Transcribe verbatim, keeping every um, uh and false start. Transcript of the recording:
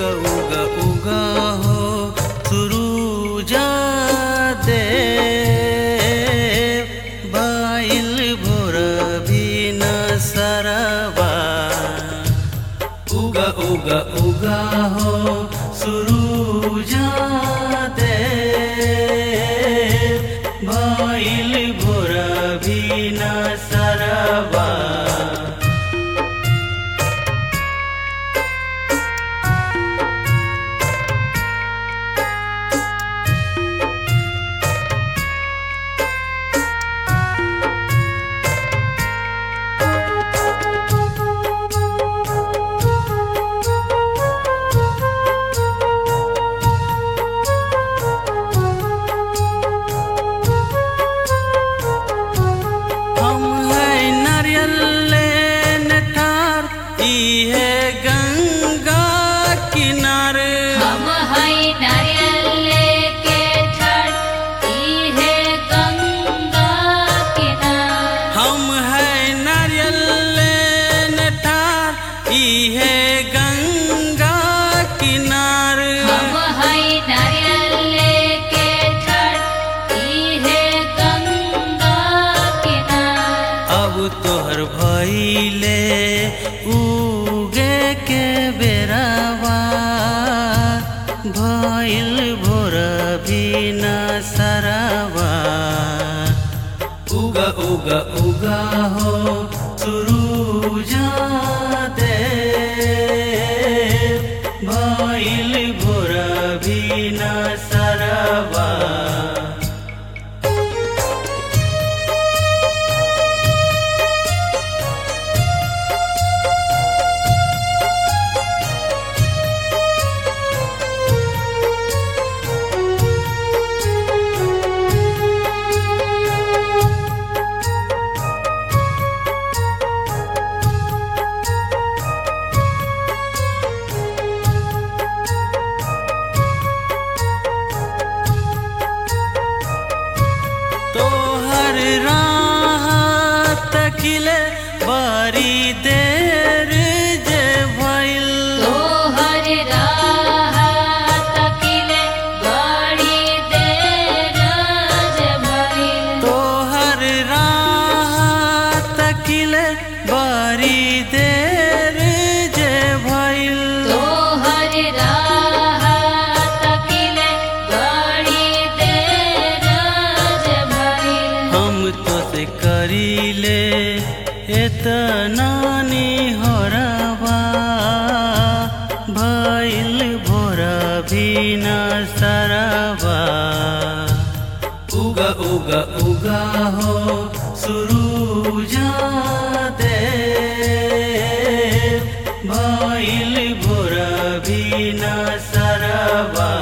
उगा उगा उगा हो सुरुजा दे बाइल भोर भी न सरवा उगा उगा उगा हो सुरुजा दे बाइल भोर भी न सरवा गंगा किनारे हम है नारियल लेके ठाड़ ई है गंगा किनारे हम है नारियल लेने ठाड़ ई है गंगा किनारे हम है नारियल लेके ठाड़ ई है गंगा किनारे अब तोहर भइले उगे के बेरावा भइल भोर भी न सरवा उगा उगा उगा हो सुरुजा दे भइल भोर भी न सरवा तोहर राह तकिले बारी देर जे भइल तोहर राह तकिले बड़ी देर जे भइल तोहर राह तकिले बारी देर जे भइल तोहर राह तकिले बड़ी देर जे भइल हम तो से करीले एतना निहोरवा भइल भोर भी न सरवा उगा उगा उगा हो सुरुजा दे भइल भोर भी न सरवा।